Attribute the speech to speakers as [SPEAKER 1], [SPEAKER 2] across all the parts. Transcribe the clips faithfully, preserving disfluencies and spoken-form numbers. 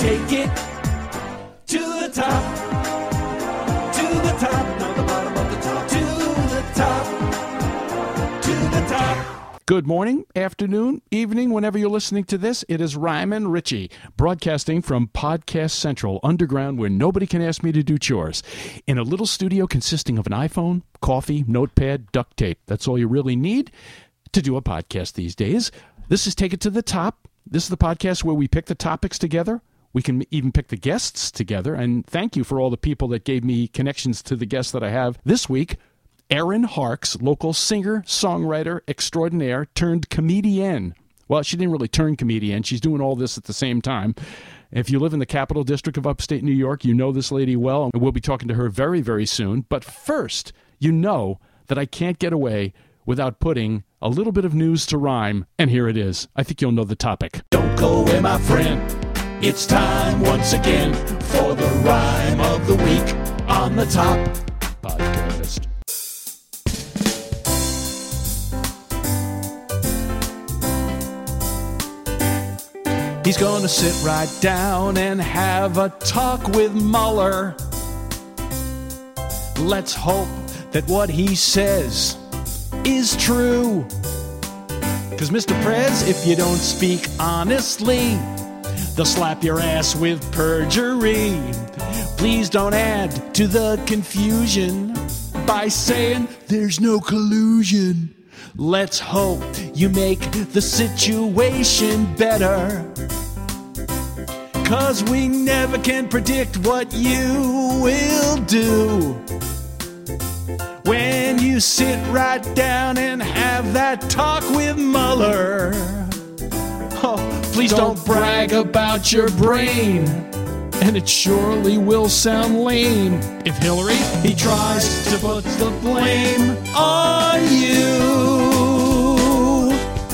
[SPEAKER 1] take it to the top, to the top, not the bottom of the top, to the top, to the top.
[SPEAKER 2] Good morning, afternoon, evening, whenever you're listening to this. It is Ryman Ritchie, broadcasting from Podcast Central, underground where nobody can ask me to do chores, in a little studio consisting of an iPhone, coffee, notepad, duct tape. That's all you really need to do a podcast these days. This is Take It to the Top. This is the podcast where we pick the topics together. We can even pick the guests together. And thank you for all the people that gave me connections to the guests that I have this week. Erin Harks, local singer, songwriter extraordinaire, turned comedian. Well, she didn't really turn comedian. She's doing all this at the same time. If you live in the Capital District of upstate New York, you know this lady well, and we'll be talking to her very, very soon. But first, you know that I can't get away without putting a little bit of news to rhyme, and here it is. I think you'll know the topic.
[SPEAKER 1] Don't go away, my friend. It's time once again for the rhyme of the week on the Top Podcast. He's gonna sit right down and have a talk with Mueller. Let's hope that what he says is true. Cause Mister Prez, if you don't speak honestly, they'll slap your ass with perjury. Please don't add to the confusion by saying there's no collusion. Let's hope you make the situation better. Cause we never can predict what you will do when you sit right down and have that talk with Mueller. Oh, please don't, don't brag about your brain, and it surely will sound lame if Hillary, he tries to put the blame on you.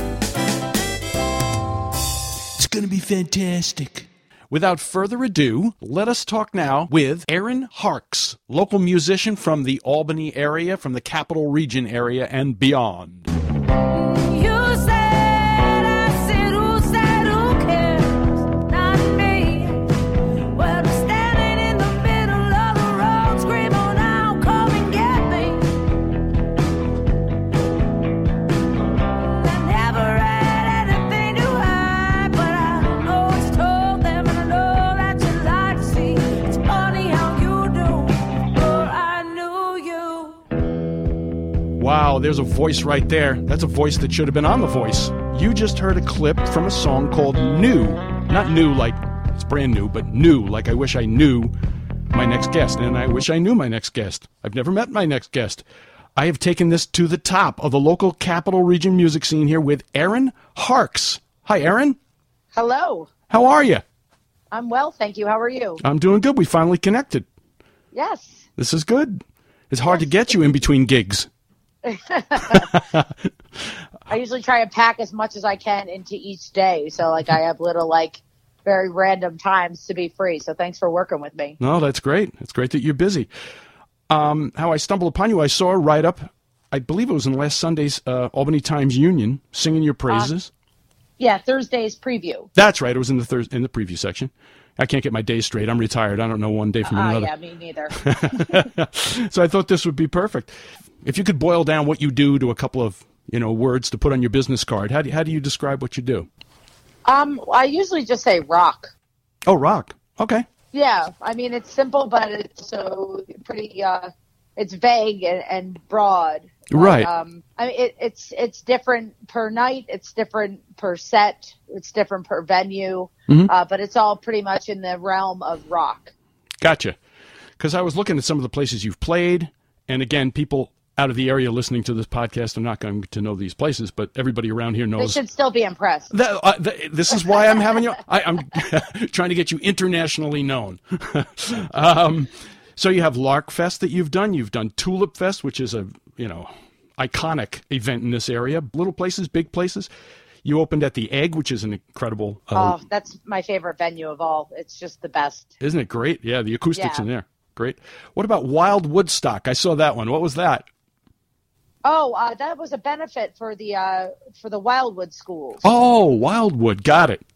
[SPEAKER 1] It's gonna be fantastic. Without further ado, let us talk now with Erin Harks, local musician from the Albany area, from the Capital Region area, and beyond.
[SPEAKER 3] You said, I said, who said, who cares? Not me. Well, we're standing in the middle of the road, screaming out, come and get me. I never had anything to hide, but I always told them, and I know that you like to see. It's funny how you do, before I knew you.
[SPEAKER 2] Wow, there's a voice right there. That's a voice that should have been on The Voice. You just heard a clip from a song called New. Not new like it's brand new, but new like I wish I knew my next guest. And I wish I knew my next guest. I've never met my next guest. I have taken this to the top of the local Capital Region music scene here with Erin Harks. Hi, Erin.
[SPEAKER 4] Hello.
[SPEAKER 2] How are you?
[SPEAKER 4] I'm well, thank you. How are you?
[SPEAKER 2] I'm doing good. We finally connected.
[SPEAKER 4] Yes.
[SPEAKER 2] This is good. It's hard to get you in between gigs.
[SPEAKER 4] I usually try and pack as much as I can into each day. So, like, I have little, like, very random times to be free. So thanks for working with me.
[SPEAKER 2] No, that's great. It's great that you're busy. Um, how I stumbled upon you, I saw a write-up, I believe it was in last Sunday's uh, Albany Times Union, singing your praises.
[SPEAKER 4] Uh, yeah, Thursday's preview.
[SPEAKER 2] That's right. It was in the thir- in the preview section. I can't get my days straight. I'm retired. I don't know one day from
[SPEAKER 4] Uh,
[SPEAKER 2] another.
[SPEAKER 4] yeah, me neither.
[SPEAKER 2] So I thought this would be perfect. If you could boil down what you do to a couple of, you know, words to put on your business card, how do, how do you describe what you do?
[SPEAKER 4] Um, I usually just say rock.
[SPEAKER 2] Oh, rock. Okay.
[SPEAKER 4] Yeah, I mean, it's simple, but it's so pretty, uh, it's vague and, and broad. But,
[SPEAKER 2] Right.
[SPEAKER 4] Um, I mean, it, it's it's different per night. It's different per set. It's different per venue.
[SPEAKER 2] Mhm.
[SPEAKER 4] Uh, but it's all pretty much in the realm of rock.
[SPEAKER 2] Gotcha. Because I was looking at some of the places you've played, and again, people out of the area listening to this podcast are not going to know these places, but everybody around here
[SPEAKER 4] They
[SPEAKER 2] knows.
[SPEAKER 4] should still be impressed.
[SPEAKER 2] That, uh, th- this is why I'm having you. I, I'm trying to get you internationally known. um, so you have Lark Fest that you've done. You've done Tulip Fest, which is a you know iconic event in this area. Little places, big places. You opened at the Egg, which is an incredible. Uh,
[SPEAKER 4] Oh, that's my favorite venue of all. It's just the best.
[SPEAKER 2] Isn't it great? Yeah, the acoustics
[SPEAKER 4] Yeah.
[SPEAKER 2] in there, great. What about Wild Woodstock? I saw that one. What was that?
[SPEAKER 4] Oh, uh, that was a benefit for the uh, for the Wildwood schools.
[SPEAKER 2] Oh, Wildwood. Got it.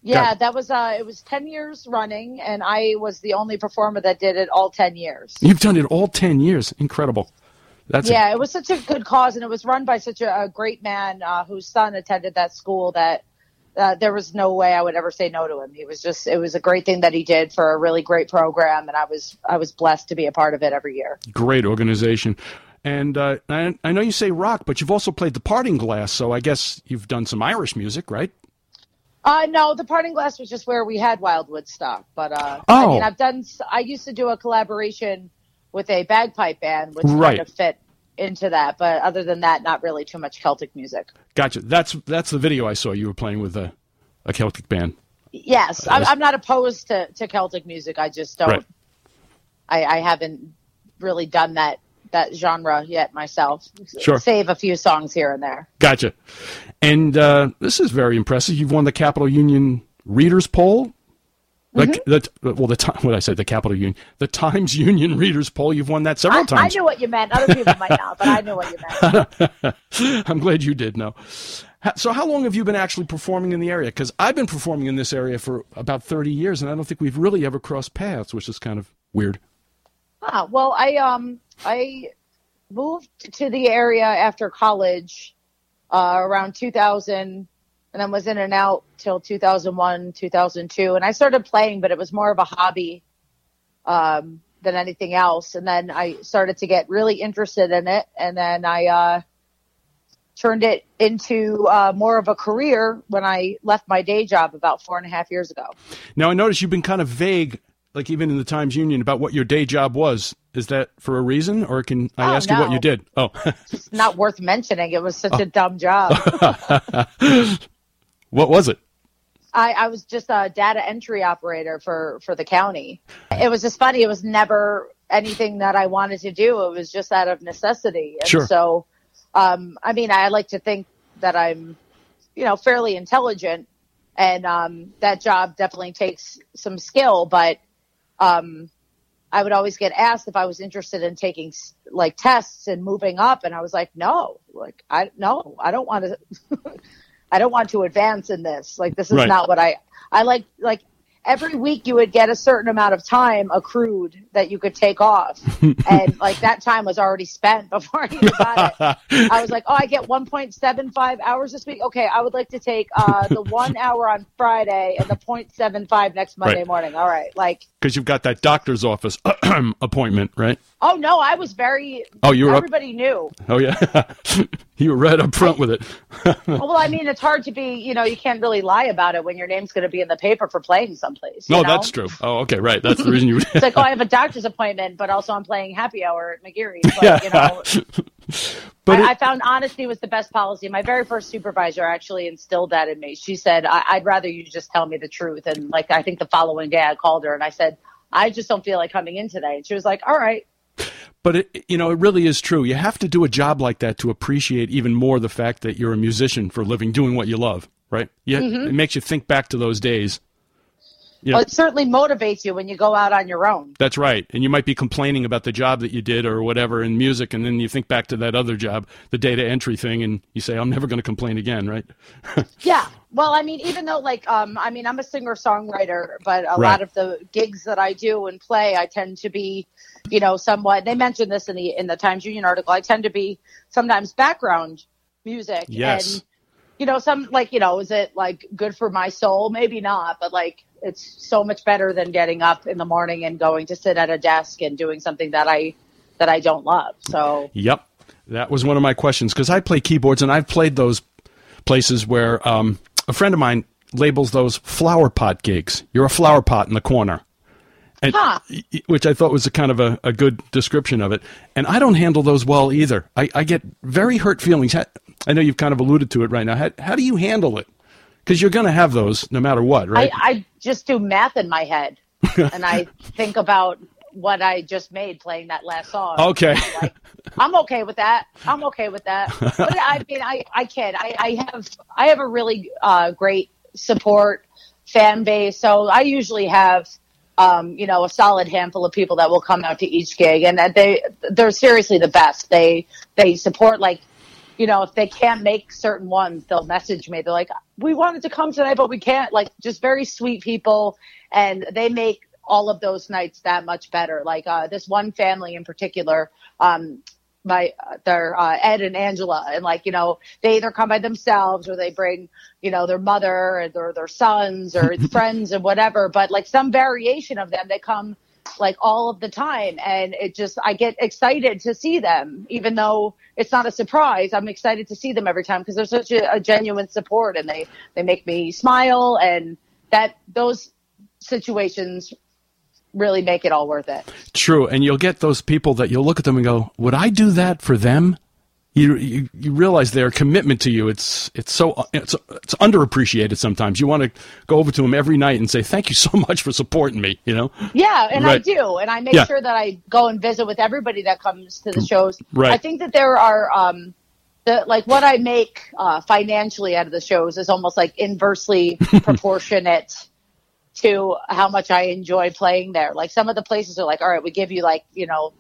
[SPEAKER 4] Yeah,
[SPEAKER 2] Got it.
[SPEAKER 4] that was uh, it was ten years running, and I was the only performer that did it all ten years.
[SPEAKER 2] You've done it all ten years. Incredible. That's
[SPEAKER 4] Yeah, it was such a good cause, and it was run by such a, a great man uh, whose son attended that school that uh, there was no way I would ever say no to him. He was just, it was a great thing that he did for a really great program, and I was I was blessed to be a part of it every year.
[SPEAKER 2] great organization. And uh, I, I know you say rock, but you've also played the Parting Glass, so I guess you've done some Irish music, right?
[SPEAKER 4] Uh, no, the Parting Glass was just where we had Wildwood stock. But uh, I
[SPEAKER 2] Oh.
[SPEAKER 4] mean, I've done. I used to do a collaboration with a bagpipe band, which
[SPEAKER 2] Right.
[SPEAKER 4] kind of fit into that. But other than that, not really too much Celtic music.
[SPEAKER 2] Gotcha. That's that's the video I saw. You were playing with a, a Celtic band.
[SPEAKER 4] Yes, I'm, I'm not opposed to, to Celtic music. I just don't.
[SPEAKER 2] Right.
[SPEAKER 4] I, I haven't really done that that genre yet myself.
[SPEAKER 2] Sure.
[SPEAKER 4] Save a few songs here and there.
[SPEAKER 2] Gotcha. And uh, this is very impressive. You've won the Capital Union Readers Poll. Like
[SPEAKER 4] Mm-hmm.
[SPEAKER 2] the, well, the time, what did I say? The Capital Union, the Times Union Readers Poll. You've won that several
[SPEAKER 4] I, I
[SPEAKER 2] times.
[SPEAKER 4] knew what you meant. Other people might not, but I knew what you meant.
[SPEAKER 2] I'm glad you did know. Ha- So, how long have you been actually performing in the area? Because I've been performing in this area for about thirty years, and I don't think we've really ever crossed paths, which is kind of weird.
[SPEAKER 4] Ah, well, I um I moved to the area after college uh, around two thousand, and then was in and out till two thousand one, two thousand two, and I started playing, but it was more of a hobby um, than anything else. And then I started to get really interested in it, and then I uh, turned it into uh, more of a career when I left my day job about four and a half years ago.
[SPEAKER 2] Now, I notice you've been kind of vague, like even in the Times Union, about what your day job was. Is that for a reason, or can I
[SPEAKER 4] Oh,
[SPEAKER 2] ask you what
[SPEAKER 4] no.
[SPEAKER 2] you did? Oh,
[SPEAKER 4] It's not worth mentioning. It was such a dumb job.
[SPEAKER 2] what was it?
[SPEAKER 4] I, I was just a data entry operator for, for the county. It was just funny. It was never anything that I wanted to do. It was just out of necessity. And
[SPEAKER 2] Sure.
[SPEAKER 4] so, um, I mean, I like to think that I'm, you know, fairly intelligent, and um, that job definitely takes some skill, but um, I would always get asked if I was interested in taking like tests and moving up. And I was like, no, like, I, no, I don't want to, I don't want to advance in this. Like, this is
[SPEAKER 2] Right.
[SPEAKER 4] not what I, I like, like every week you would get a certain amount of time accrued that you could take off. And like that time was already spent before I even got it. I was like, oh, I get one point seven five hours this week. Okay. I would like to take uh, the one hour on Friday and the zero point seven five next Monday
[SPEAKER 2] Right.
[SPEAKER 4] morning. All right. Like,
[SPEAKER 2] Because you've got that doctor's office appointment, right?
[SPEAKER 4] oh no, I was very,
[SPEAKER 2] Oh, you were up-
[SPEAKER 4] everybody knew.
[SPEAKER 2] Oh, yeah. You were right up front with it.
[SPEAKER 4] Well, I mean, it's hard to be, you know, you can't really lie about it when your name's going to be in the paper for playing someplace. you
[SPEAKER 2] No,
[SPEAKER 4] know?
[SPEAKER 2] that's true. Oh, okay, right. That's the reason you.
[SPEAKER 4] It's like, oh, I have a doctor's appointment, but also I'm playing happy hour at McGeary's. But,
[SPEAKER 2] Yeah.
[SPEAKER 4] you know,
[SPEAKER 2] But
[SPEAKER 4] I,
[SPEAKER 2] it-
[SPEAKER 4] I found honesty was the best policy. My very first supervisor actually instilled that in me. She said, I, I'd rather you just tell me the truth. And like, I think the following day I called her and I said, I just don't feel like coming in today. And she was like, all right.
[SPEAKER 2] But it, you know, it really is true. You have to do a job like that to appreciate even more the fact that you're a musician for a living, doing what you love, right? Yeah, it makes you think back to those days. Yeah,
[SPEAKER 4] Well, it certainly motivates you when you go out on your own.
[SPEAKER 2] that's right. And you might be complaining about the job that you did or whatever in music, and then you think back to that other job, the data entry thing, and you say, "I'm never going to complain again," right?
[SPEAKER 4] Yeah. Well, I mean, even though like, um, I mean, I'm a singer songwriter, but a
[SPEAKER 2] Right.
[SPEAKER 4] lot of the gigs that I do and play, I tend to be, you know, somewhat, they mentioned this in the, in the Times Union article. I tend to be sometimes background music.
[SPEAKER 2] Yes.
[SPEAKER 4] And, you know, some like, you know, is it like good for my soul? Maybe not, but like, it's so much better than getting up in the morning and going to sit at a desk and doing something that I, that I don't love. So
[SPEAKER 2] Yep. That was one of my questions because I play keyboards and I've played those places where um, a friend of mine labels those flower pot gigs. You're a flower pot in the corner. And,
[SPEAKER 4] Huh.
[SPEAKER 2] which I thought was a kind of a, a good description of it. And I don't handle those well either. I, I get very hurt feelings. How, I know you've kind of alluded to it right now. How, how do you handle it? Because you're going to have those no matter what, right?
[SPEAKER 4] I, I just do math in my head and I think about what I just made playing that last song.
[SPEAKER 2] Okay.
[SPEAKER 4] I'm like, I'm okay with that. I'm okay with that. But I mean, I, I kid. I, I have, I have a really uh, great support fan base. So I usually have, um, you know, a solid handful of people that will come out to each gig, and that they, they're seriously the best. They, they support like, you know, if they can't make certain ones, they'll message me. They're like, we wanted to come tonight, but we can't. Like, just very sweet people. And they make all of those nights that much better. Like, uh, this one family in particular, um, my, they're, uh, Ed and Angela. And like, you know, they either come by themselves or they bring, you know, their mother or their, their sons or friends and whatever. But like some variation of them, they come like all of the time. And it just, I get excited to see them, even though it's not a surprise. I'm excited to see them every time because they're such a, a genuine support and they, they make me smile, and that those situations really make it all worth it.
[SPEAKER 2] True. And you'll get those people that you'll look at them and go, would I do that for them? You, you, you realize their commitment to you. It's, it's so, it's, it's underappreciated sometimes. You want to go over to them every night and say, thank you so much for supporting me, you know?
[SPEAKER 4] Yeah. And
[SPEAKER 2] right.
[SPEAKER 4] I do. And I make
[SPEAKER 2] yeah.
[SPEAKER 4] sure that I go and visit with everybody that comes to the shows.
[SPEAKER 2] Right.
[SPEAKER 4] I think that there are, um, the, like what I make, uh, financially out of the shows is almost like inversely proportionate to how much I enjoy playing there. Like some of the places are like, all right, we give you like, you know,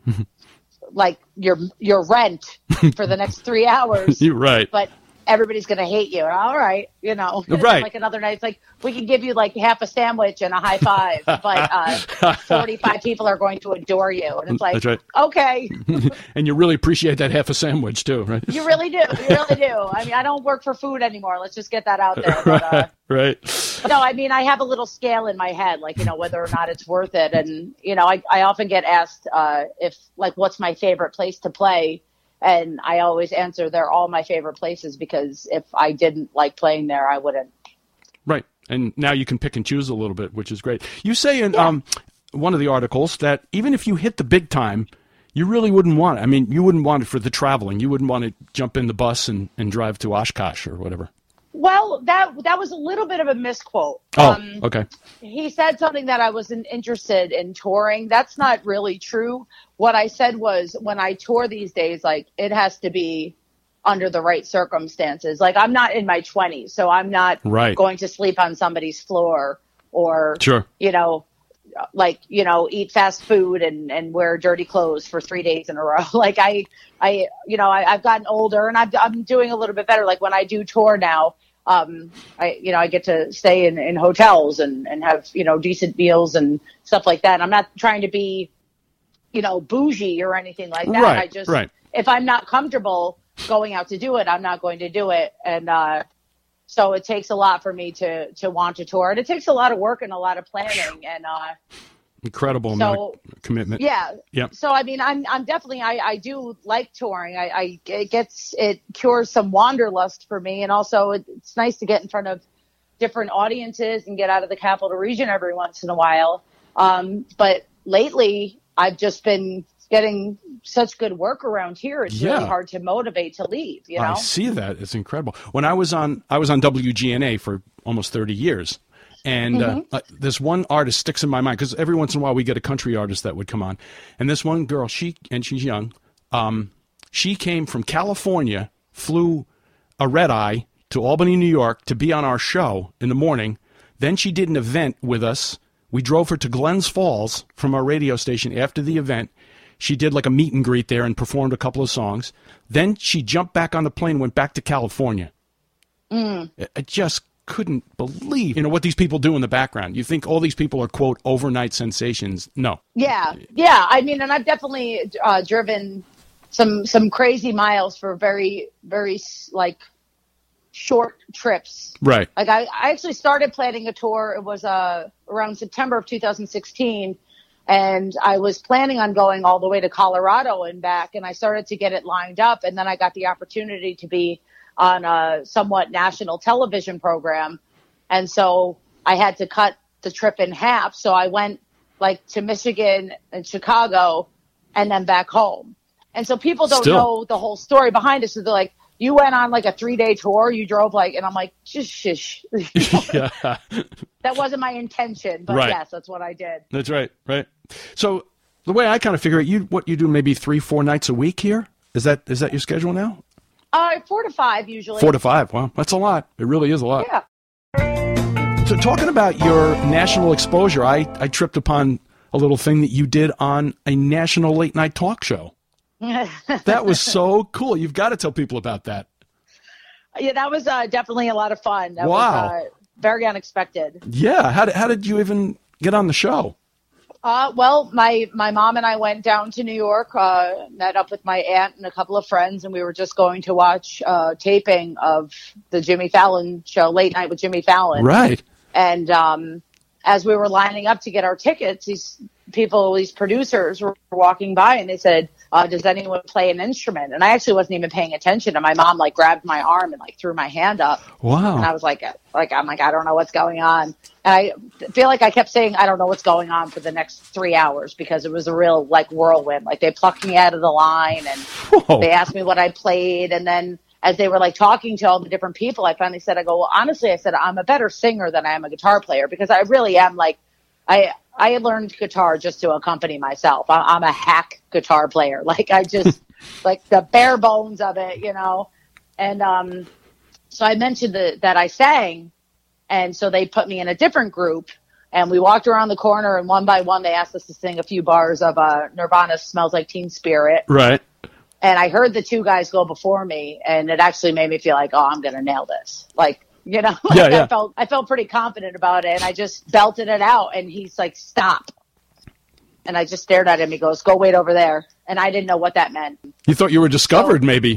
[SPEAKER 4] like your, your rent for the next three hours.
[SPEAKER 2] You're right.
[SPEAKER 4] But everybody's going to hate you. All right. You know,
[SPEAKER 2] right.
[SPEAKER 4] Like another night, it's like, we can give you like half a sandwich and a high five, but uh, forty-five people are going to adore you. And it's like,
[SPEAKER 2] that's right.
[SPEAKER 4] Okay.
[SPEAKER 2] And you really appreciate that half a sandwich too, right?
[SPEAKER 4] You really do. You really do. I mean, I don't work for food anymore. Let's just get that out there. But, uh,
[SPEAKER 2] right.
[SPEAKER 4] But no, I mean, I have a little scale in my head, like, you know, whether or not it's worth it. And, you know, I, I often get asked uh, if, like, what's my favorite place to play? And I always answer they're all my favorite places, because if I didn't like playing there, I wouldn't.
[SPEAKER 2] Right. And now you can pick and choose a little bit, which is great. You say in
[SPEAKER 4] Yeah.
[SPEAKER 2] um, one of the articles that even if you hit the big time, you really wouldn't want it. I mean, you wouldn't want it for the traveling. You wouldn't want to jump in the bus and, and drive to Oshkosh or whatever.
[SPEAKER 4] Well, that that was a little bit of a misquote.
[SPEAKER 2] Oh,
[SPEAKER 4] um,
[SPEAKER 2] okay.
[SPEAKER 4] He said something that I wasn't interested in touring. That's not really true. What I said was, when I tour these days, like, it has to be under the right circumstances. Like, I'm not in my twenties, so I'm not
[SPEAKER 2] Right.
[SPEAKER 4] going to sleep on somebody's floor or,
[SPEAKER 2] Sure.
[SPEAKER 4] you know, like, you know, eat fast food and, and wear dirty clothes for three days in a row. Like I, I, you know, I, I've gotten older and I've, I'm doing a little bit better. Like when I do tour now, um, I, you know, I get to stay in, in hotels and, and have, you know, decent meals and stuff like that. I'm not trying to be, you know, bougie or anything like that.
[SPEAKER 2] Right,
[SPEAKER 4] I just,
[SPEAKER 2] right.
[SPEAKER 4] if I'm not comfortable going out to do it, I'm not going to do it. And, uh, so it takes a lot for me to, to want to tour, and it takes a lot of work and a lot of planning and, uh,
[SPEAKER 2] Incredible
[SPEAKER 4] so,
[SPEAKER 2] amount of commitment.
[SPEAKER 4] yeah.
[SPEAKER 2] Yep.
[SPEAKER 4] So, I mean, I'm, I'm definitely, I, I do like touring. I, I, it gets, it cures some wanderlust for me. And also it, it's nice to get in front of different audiences and get out of the capital region every once in a while. Um, but lately I've just been getting such good work around here. It's
[SPEAKER 2] Yeah.
[SPEAKER 4] really hard to motivate to leave, you know?
[SPEAKER 2] I see that. It's incredible. When I was on, I was on W G N A for almost thirty years. And uh, uh, this one artist sticks in my mind, because every once in a while we get a country artist that would come on. And this one girl, she, and she's young, um, she came from California, flew a red eye to Albany, New York to be on our show in the morning. Then she did an event with us. We drove her to Glens Falls from our radio station after the event. She did like a meet and greet there and performed a couple of songs. Then she jumped back on the plane, went back to California.
[SPEAKER 4] Mm.
[SPEAKER 2] I I just couldn't believe, you know, what these people do in the background. You think all these people are, quote, overnight sensations. No.
[SPEAKER 4] Yeah. Yeah. I mean, and I've definitely uh, driven some, some crazy miles for very, very like short trips.
[SPEAKER 2] Right.
[SPEAKER 4] Like I, I actually started planning a tour. It was uh, around September of two thousand sixteen. And I was planning on going all the way to Colorado and back. And I started to get it lined up. And then I got the opportunity to be on a somewhat national television program. And so I had to cut the trip in half. So I went like to Michigan and Chicago and then back home. And so people don't
[SPEAKER 2] Still.
[SPEAKER 4] know the whole story behind it. So they're like, you went on like a three day tour, you drove like, and I'm like, just shush.
[SPEAKER 2] Yeah.
[SPEAKER 4] That wasn't my intention, but
[SPEAKER 2] Right.
[SPEAKER 4] yes, that's what I did.
[SPEAKER 2] That's right. Right. So the way I kind of figure it, you, what you do maybe three, four nights a week here? Is that, is that your schedule now?
[SPEAKER 4] Uh, four to five usually.
[SPEAKER 2] Four to five. Wow. That's a lot. It really is a lot.
[SPEAKER 4] Yeah.
[SPEAKER 2] So talking about your national exposure, I, I tripped upon a little thing that you did on a national late night talk show. That was so cool. You've got to tell people about that.
[SPEAKER 4] Yeah, that was uh, definitely a lot of fun. That
[SPEAKER 2] Wow.
[SPEAKER 4] was uh, very unexpected.
[SPEAKER 2] Yeah. How did, how did you even get on the show?
[SPEAKER 4] Uh, well, my, my mom and I went down to New York, uh, met up with my aunt and a couple of friends, and we were just going to watch uh, taping of the Jimmy Fallon show, Late Night with Jimmy Fallon.
[SPEAKER 2] Right.
[SPEAKER 4] And um, as we were lining up to get our tickets, these people, these producers were walking by, and they said, uh, does anyone play an instrument? And I actually wasn't even paying attention, and my mom like grabbed my arm and like threw my hand up.
[SPEAKER 2] Wow.
[SPEAKER 4] And I was like, like I'm like, I don't know what's going on. And I feel like I kept saying, I don't know what's going on for the next three hours because it was a real like whirlwind. Like they plucked me out of the line and
[SPEAKER 2] Whoa.
[SPEAKER 4] they asked me what I played. And then as they were like talking to all the different people, I finally said, I go, well, honestly, I said, I'm a better singer than I am a guitar player because I really am like, I, I had learned guitar just to accompany myself. I, I'm a hack guitar player. Like I just like the bare bones of it, you know? And, um, so I mentioned the, that I sang. And so they put me in a different group and we walked around the corner and one by one, they asked us to sing a few bars of, uh, Nirvana Smells Like Teen Spirit.
[SPEAKER 2] Right.
[SPEAKER 4] And I heard the two guys go before me and it actually made me feel like, oh, I'm going to nail this. Like, you know, like
[SPEAKER 2] Yeah, yeah.
[SPEAKER 4] I felt, I felt pretty confident about it and I just belted it out and he's like, stop. And I just stared at him. He goes, go wait over there. And I didn't know what that meant.
[SPEAKER 2] You thought you were discovered,
[SPEAKER 4] So-
[SPEAKER 2] maybe.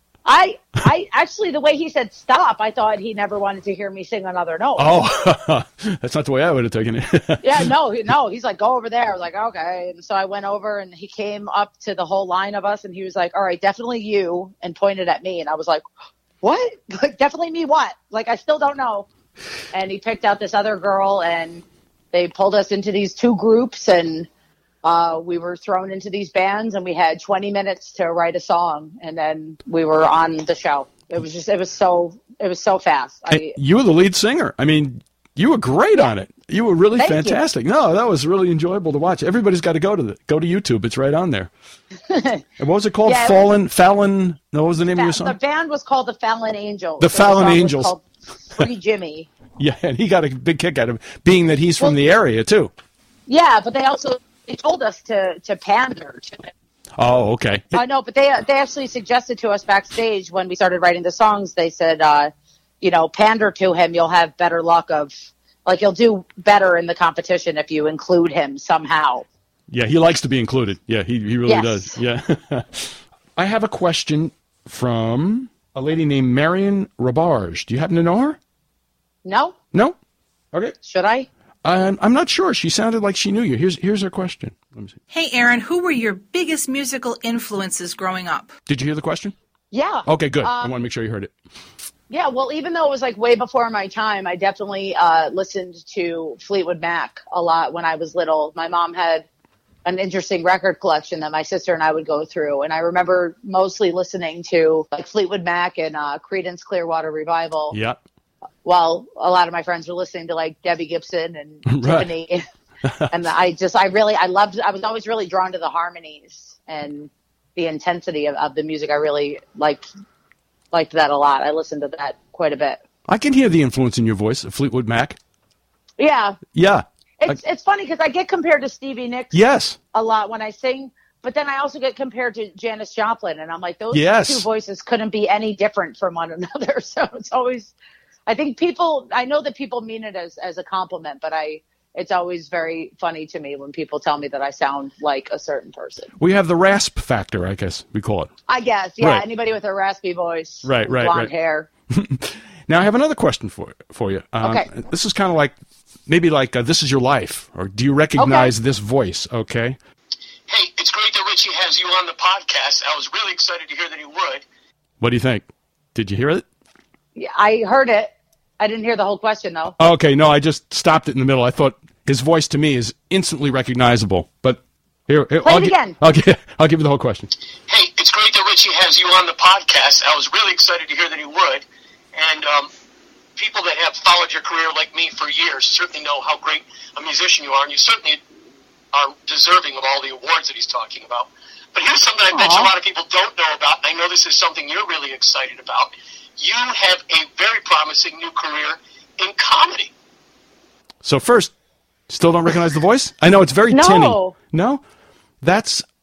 [SPEAKER 4] I, I actually, the way he said stop, I thought he never wanted to hear me sing another note.
[SPEAKER 2] Oh, that's not the way I would have taken it.
[SPEAKER 4] Yeah, no, he- no. He's like, go over there. I was like, okay. And so I went over and he came up to the whole line of us and he was like, all right, definitely you, and pointed at me. And I was like, what? Like, definitely me what? Like, I still don't know. And he picked out this other girl and they pulled us into these two groups and uh, we were thrown into these bands and we had twenty minutes to write a song and then we were on the show. It was just, it was so, it was so fast.
[SPEAKER 2] And
[SPEAKER 4] I,
[SPEAKER 2] you were the lead singer. I mean, you were great on it. You were really
[SPEAKER 4] Thank you.
[SPEAKER 2] fantastic. No, that was really enjoyable to watch. Everybody's got to go to the go to YouTube. It's right on there. And what was it called?
[SPEAKER 4] Yeah, it was-
[SPEAKER 2] Fallen, Fallon. No, what was the name of your
[SPEAKER 4] the
[SPEAKER 2] song?
[SPEAKER 4] band was called the Fallon Angels.
[SPEAKER 2] The
[SPEAKER 4] So
[SPEAKER 2] Fallon
[SPEAKER 4] song was
[SPEAKER 2] Angels.
[SPEAKER 4] called Free Jimmy.
[SPEAKER 2] Yeah, and he got a big kick out of it, being that he's from
[SPEAKER 4] Well-
[SPEAKER 2] the area too.
[SPEAKER 4] Yeah, but they also they told us to to pander to it.
[SPEAKER 2] Oh, okay.
[SPEAKER 4] I know, but they they actually suggested to us backstage when we started writing the songs. They said, uh, you know, pander to him, you'll have better luck of like you'll do better in the competition if you include him somehow.
[SPEAKER 2] Yeah, he likes to be included. Yeah, he he really
[SPEAKER 4] Yes.
[SPEAKER 2] does. Yeah. I have a question from a lady named Marion Rabarge. Do you happen to know her?
[SPEAKER 4] No,
[SPEAKER 2] No? Okay.
[SPEAKER 4] should I?
[SPEAKER 2] I'm, I'm not sure. She sounded like she knew you. Here's here's her question. Let me see.
[SPEAKER 5] Hey, Aaron, who were your biggest musical influences growing up?
[SPEAKER 2] Did you hear the question?
[SPEAKER 4] Yeah.
[SPEAKER 2] Okay, good. I
[SPEAKER 4] Um,
[SPEAKER 2] want to make sure you heard it.
[SPEAKER 4] Yeah, well, even though it was like way before my time, I definitely uh, listened to Fleetwood Mac a lot when I was little. My mom had an interesting record collection that my sister and I would go through, and I remember mostly listening to like Fleetwood Mac and uh, Creedence Clearwater Revival,
[SPEAKER 2] Yeah.
[SPEAKER 4] while a lot of my friends were listening to like Debbie Gibson and
[SPEAKER 2] Right.
[SPEAKER 4] Tiffany. And I just, I really, I loved, I was always really drawn to the harmonies and the intensity of, of the music. I really liked liked that a lot. I listened to that quite a bit.
[SPEAKER 2] I can hear the influence in your voice, Fleetwood Mac.
[SPEAKER 4] Yeah,
[SPEAKER 2] Yeah.
[SPEAKER 4] it's it's funny because I get compared to Stevie Nicks
[SPEAKER 2] Yes.
[SPEAKER 4] a lot when I sing, but then I also get compared to Janis Joplin, and I'm like, those
[SPEAKER 2] Yes.
[SPEAKER 4] two voices couldn't be any different from one another. So it's always, I think people, I know that people mean it as as a compliment, but I, it's always very funny to me when people tell me that I sound like a certain person.
[SPEAKER 2] We have the rasp factor, I guess we call it.
[SPEAKER 4] I guess, yeah,
[SPEAKER 2] Right.
[SPEAKER 4] anybody with a raspy voice,
[SPEAKER 2] Right,
[SPEAKER 4] and
[SPEAKER 2] right,
[SPEAKER 4] blonde
[SPEAKER 2] right.
[SPEAKER 4] hair.
[SPEAKER 2] Now, I have another question for for you. Um,
[SPEAKER 4] Okay.
[SPEAKER 2] This is kind of like, maybe like, uh, this is your life, or do you recognize this voice, okay?
[SPEAKER 6] Hey, it's great that Richie has you on the podcast. I was really excited to hear that he would.
[SPEAKER 2] What do you think? Did you hear it?
[SPEAKER 4] Yeah, I heard it. I didn't hear the whole question though.
[SPEAKER 2] Okay, no, I just stopped it in the middle. I thought his voice to me is instantly recognizable. But here, here
[SPEAKER 4] Play
[SPEAKER 2] I'll
[SPEAKER 4] it
[SPEAKER 2] gi-
[SPEAKER 4] again.
[SPEAKER 2] I'll, gi- I'll give you the whole question.
[SPEAKER 6] Hey, it's great that Richie has you on the podcast. I was really excited to hear that he would. And um, people that have followed your career like me for years certainly know how great a musician you are, and you certainly are deserving of all the awards that he's talking about. But here's something I bet you a lot of people don't know about, and I know this is something you're really excited about. You have a very promising new career in comedy.
[SPEAKER 2] So first, still don't recognize the voice? I know it's very
[SPEAKER 4] No.
[SPEAKER 2] tinny. No? That's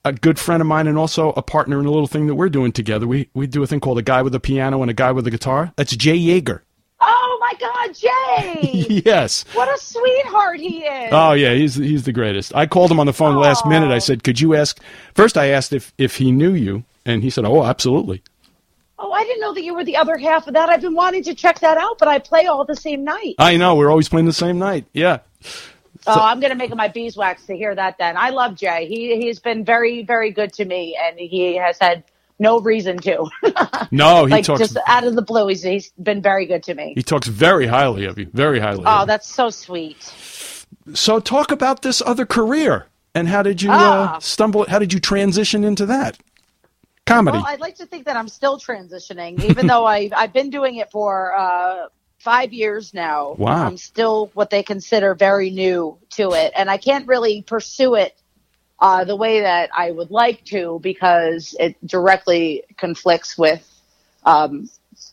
[SPEAKER 2] a good friend of mine and also a partner in a little thing that we're doing together. We we do a thing called A Guy with a Piano and a Guy with a Guitar. That's Jay Yeager.
[SPEAKER 4] Oh my God, Jay!
[SPEAKER 2] Yes.
[SPEAKER 4] What a sweetheart he is.
[SPEAKER 2] Oh yeah, he's he's the greatest. I called him on the phone last
[SPEAKER 4] Aw.
[SPEAKER 2] minute. I said, "Could you ask?" First, I asked if if he knew you, and he said, "Oh, absolutely."
[SPEAKER 4] Oh, I didn't know that you were the other half of that. I've been wanting to check that out, but I play all the same night.
[SPEAKER 2] I know. We're always playing the same night. Yeah.
[SPEAKER 4] Oh, I'm going to make it my beeswax to hear that then. I love Jay. He, he's been very, very good to me, and he has had no reason to.
[SPEAKER 2] No, he
[SPEAKER 4] like,
[SPEAKER 2] talks.
[SPEAKER 4] just out of the blue, he's, he's been very good to me.
[SPEAKER 2] He talks very highly of you. Very highly.
[SPEAKER 4] Oh,
[SPEAKER 2] of you.
[SPEAKER 4] that's so sweet.
[SPEAKER 2] So, talk about this other career and how did you
[SPEAKER 4] Ah.
[SPEAKER 2] uh, stumble? How did you transition into that comedy?
[SPEAKER 4] Well, I'd like to think that I'm still transitioning, even though I, I've been doing it for uh, five years now.
[SPEAKER 2] Wow.
[SPEAKER 4] I'm still what they consider very new to it, and I can't really pursue it uh, the way that I would like to because it directly conflicts with um,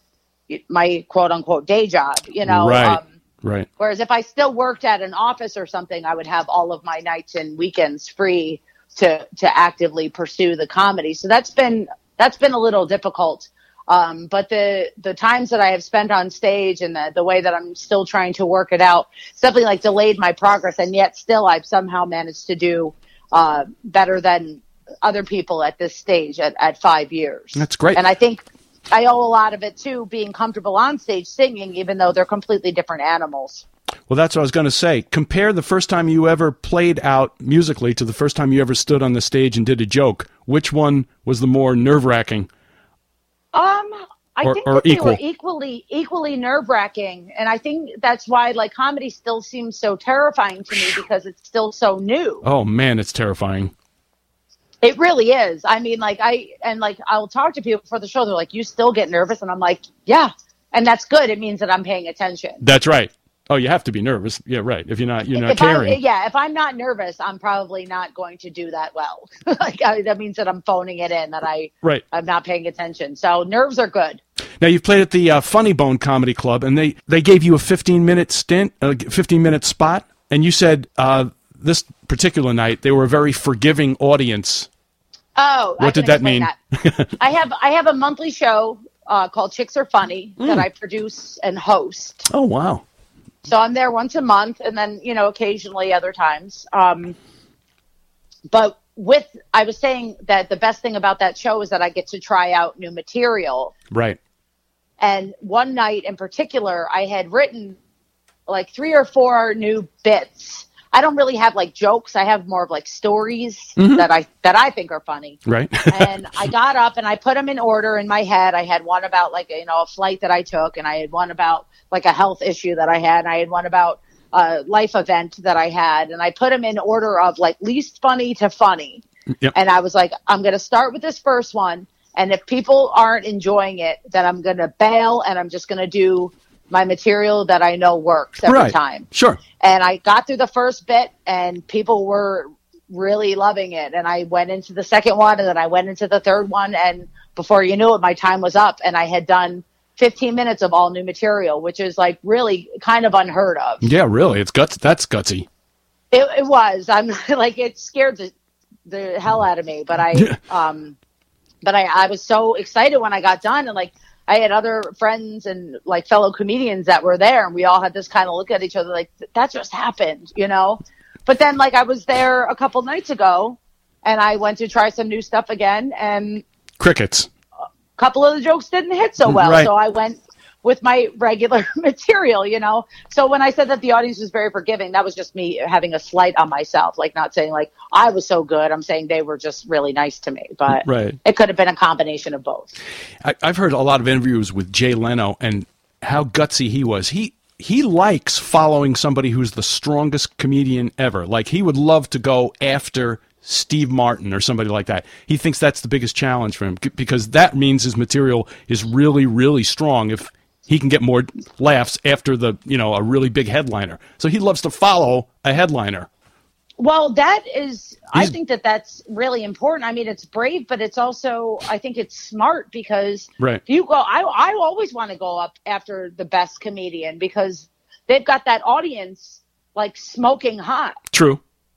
[SPEAKER 4] my quote-unquote day job, you know.
[SPEAKER 2] Right.
[SPEAKER 4] Um,
[SPEAKER 2] right.
[SPEAKER 4] Whereas if I still worked at an office or something, I would have all of my nights and weekends free to to actively pursue the comedy. So that's been that's been a little difficult. Um, but the the times that I have spent on stage and the, the way that I'm still trying to work it out, it's definitely like delayed my progress. And yet still I've somehow managed to do uh, better than other people at this stage at, at five years.
[SPEAKER 2] That's great.
[SPEAKER 4] And I think I owe a lot of it to being comfortable on stage singing, even though they're completely different animals.
[SPEAKER 2] Well, that's what I was going to say. Compare the first time you ever played out musically to the first time you ever stood on the stage and did a joke. Which one was the more nerve-wracking?
[SPEAKER 4] Um, I
[SPEAKER 2] Or-
[SPEAKER 4] think
[SPEAKER 2] or
[SPEAKER 4] that they
[SPEAKER 2] equal?
[SPEAKER 4] were equally equally nerve wracking, and I think that's why like comedy still seems so terrifying to me because it's still so new.
[SPEAKER 2] Oh, man, it's terrifying.
[SPEAKER 4] It really is. I mean, like I and like I'll talk to people before the show. They're like, "You still get nervous?" And I'm like, "Yeah," and that's good. It means that I'm paying attention.
[SPEAKER 2] That's right. Oh, you have to be nervous. Yeah, right. If you're not, you're not
[SPEAKER 4] if
[SPEAKER 2] caring.
[SPEAKER 4] I, yeah, if I'm not nervous, I'm probably not going to do that well. like I, that means that I'm phoning it in. That I
[SPEAKER 2] Right.
[SPEAKER 4] I'm not paying attention. So nerves are good.
[SPEAKER 2] Now, you've played at the uh, Funny Bone Comedy Club, and they, they gave you a fifteen-minute stint, a fifteen-minute spot, and you said uh, this particular night they were a very forgiving audience.
[SPEAKER 4] Oh,
[SPEAKER 2] What
[SPEAKER 4] I
[SPEAKER 2] did
[SPEAKER 4] can
[SPEAKER 2] that
[SPEAKER 4] explain
[SPEAKER 2] mean?
[SPEAKER 4] that. I have I have a monthly show uh, called Chicks Are Funny
[SPEAKER 2] Mm.
[SPEAKER 4] that I produce and host.
[SPEAKER 2] Oh, wow.
[SPEAKER 4] So I'm there once a month, and then you know occasionally other times. Um, but with I was saying that the best thing about that show is that I get to try out new material.
[SPEAKER 2] Right.
[SPEAKER 4] And one night in particular, I had written like three or four new bits. I don't really have like jokes. I have more of like stories
[SPEAKER 2] Mm-hmm.
[SPEAKER 4] that I that I think are funny.
[SPEAKER 2] Right.
[SPEAKER 4] And I got up and I put them in order in my head. I had one about like, you know, a flight that I took, and I had one about like a health issue that I had. And I had one about a life event that I had. And I put them in order of like least funny to funny.
[SPEAKER 2] Yep.
[SPEAKER 4] And I was like, I'm going to start with this first one. And if people aren't enjoying it, then I'm going to bail and I'm just going to do my material that I know works every
[SPEAKER 2] Right.
[SPEAKER 4] time.
[SPEAKER 2] Sure.
[SPEAKER 4] And I got through the first bit and people were really loving it. And I went into the second one and then I went into the third one. And before you knew it, my time was up and I had done fifteen minutes of all new material, which is like really kind of unheard of.
[SPEAKER 2] Yeah, really. It's guts. That's gutsy.
[SPEAKER 4] It, it was. I'm like, it scared the, the hell out of me, but I, um, but I, I was so excited when I got done, and like, I had other friends and like fellow comedians that were there, and we all had this kind of look at each other like, that just happened, you know? But then like I was there a couple nights ago and I went to try some new stuff again, and
[SPEAKER 2] Crickets.
[SPEAKER 4] a couple of the jokes didn't hit so well.
[SPEAKER 2] Right.
[SPEAKER 4] So I went with my regular material, you know? So when I said that the audience was very forgiving, that was just me having a slight on myself, like not saying like I was so good. I'm saying they were just really nice to me, but
[SPEAKER 2] Right.
[SPEAKER 4] it could have been a combination of both.
[SPEAKER 2] I, I've heard a lot of interviews with Jay Leno and how gutsy he was. He he likes following somebody who's the strongest comedian ever. Like he would love to go after Steve Martin or somebody like that. He thinks that's the biggest challenge for him c- because that means his material is really, really strong if he can get more laughs after the, you know, a really big headliner. So he loves to follow a headliner.
[SPEAKER 4] Well, that is, I
[SPEAKER 2] He's-
[SPEAKER 4] think that that's really important. I mean, it's brave, but it's also, I think it's smart because
[SPEAKER 2] Right.
[SPEAKER 4] you go, I, I always want to go up after the best comedian because they've got that audience like smoking hot.
[SPEAKER 2] True.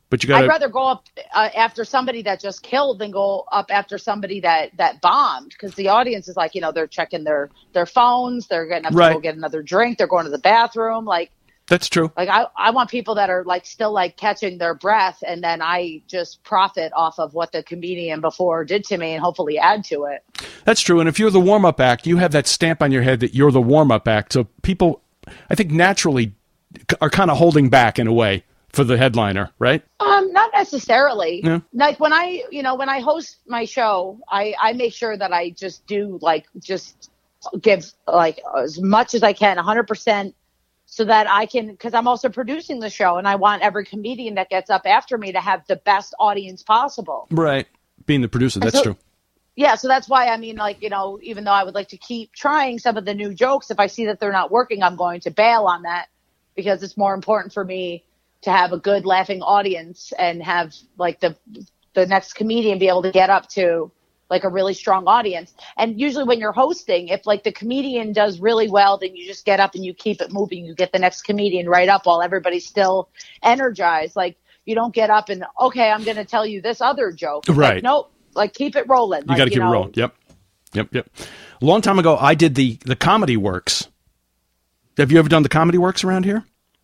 [SPEAKER 2] But you got
[SPEAKER 4] I'd rather go up uh, after somebody that just killed than go up after somebody that, that bombed, because the audience is like, you know, they're checking their, their phones, they're getting up
[SPEAKER 2] Right.
[SPEAKER 4] to go get another drink, they're going to the bathroom. Like,
[SPEAKER 2] That's true.
[SPEAKER 4] like I, I want people that are like still like catching their breath, and then I just profit off of what the comedian before did to me and hopefully add to it.
[SPEAKER 2] That's true. And if you're the warm-up act, you have that stamp on your head that you're the warm-up act. So people, I think, naturally are kind of holding back in a way for the headliner, right?
[SPEAKER 4] Um, not necessarily.
[SPEAKER 2] Yeah.
[SPEAKER 4] Like when I, you know, when I host my show, I, I make sure that I just do like, just give like as much as I can, one hundred percent, so that I can, because I'm also producing the show and I want every comedian that gets up after me to have the best audience possible.
[SPEAKER 2] Right. Being the producer, that's
[SPEAKER 4] so-
[SPEAKER 2] true.
[SPEAKER 4] Yeah, so that's why, I mean, like, you know, even though I would like to keep trying some of the new jokes, if I see that they're not working, I'm going to bail on that, because it's more important for me to have a good laughing audience and have like the the next comedian be able to get up to like a really strong audience. And usually when you're hosting, if like the comedian does really well, then you just get up and you keep it moving. You get the next comedian right up while everybody's still energized. Like, you don't get up and, okay, I'm going to tell you this other joke. It's
[SPEAKER 2] Right.
[SPEAKER 4] Like, nope. Like, keep it rolling.
[SPEAKER 2] You got to keep
[SPEAKER 4] know,
[SPEAKER 2] it rolling. Yep. Yep. Yep. A long time ago, I did the, the Comedy Works. Have you ever done the Comedy Works around here?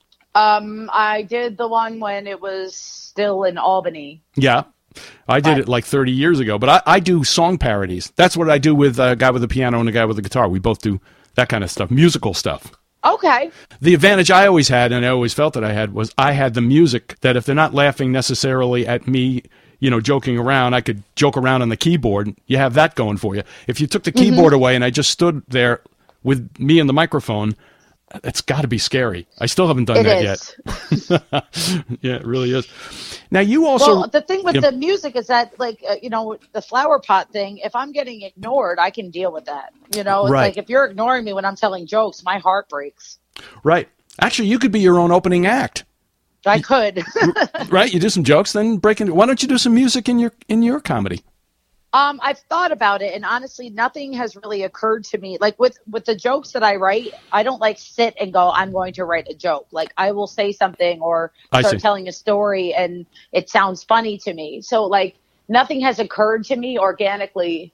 [SPEAKER 4] Um, I did the one when it was still in Albany.
[SPEAKER 2] Yeah. I did it like thirty years ago, but I, I do song parodies. That's what I do with a guy with a piano and a guy with a guitar. We both do that kind of stuff, musical stuff.
[SPEAKER 4] Okay.
[SPEAKER 2] The advantage I always had, and I always felt that I had, was I had the music that if they're not laughing necessarily at me, you know, joking around, I could joke around on the keyboard. You have that going for you. If you took the keyboard
[SPEAKER 4] Mm-hmm.
[SPEAKER 2] away and I just stood there with me and the microphone, it's got to be scary. I still haven't done
[SPEAKER 4] It
[SPEAKER 2] that
[SPEAKER 4] is.
[SPEAKER 2] yet. Yeah, it really is. Now, you also...
[SPEAKER 4] Well, the thing with
[SPEAKER 2] Yep.
[SPEAKER 4] the music is that, like, uh, you know, the flower pot thing, if I'm getting ignored, I can deal with that. You know, it's
[SPEAKER 2] Right.
[SPEAKER 4] like if you're ignoring me when I'm telling jokes, my heart breaks.
[SPEAKER 2] Right. Actually, you could be your own opening act.
[SPEAKER 4] I could.
[SPEAKER 2] Right? You do some jokes, then break into... Why don't you do some music in your in your comedy?
[SPEAKER 4] Um, I've thought about it, and honestly, nothing has really occurred to me. Like with, with the jokes that I write, I don't like sit and go, I'm going to write a joke. Like I will say something or
[SPEAKER 2] I
[SPEAKER 4] start
[SPEAKER 2] see.
[SPEAKER 4] telling a story and it sounds funny to me. So like nothing has occurred to me organically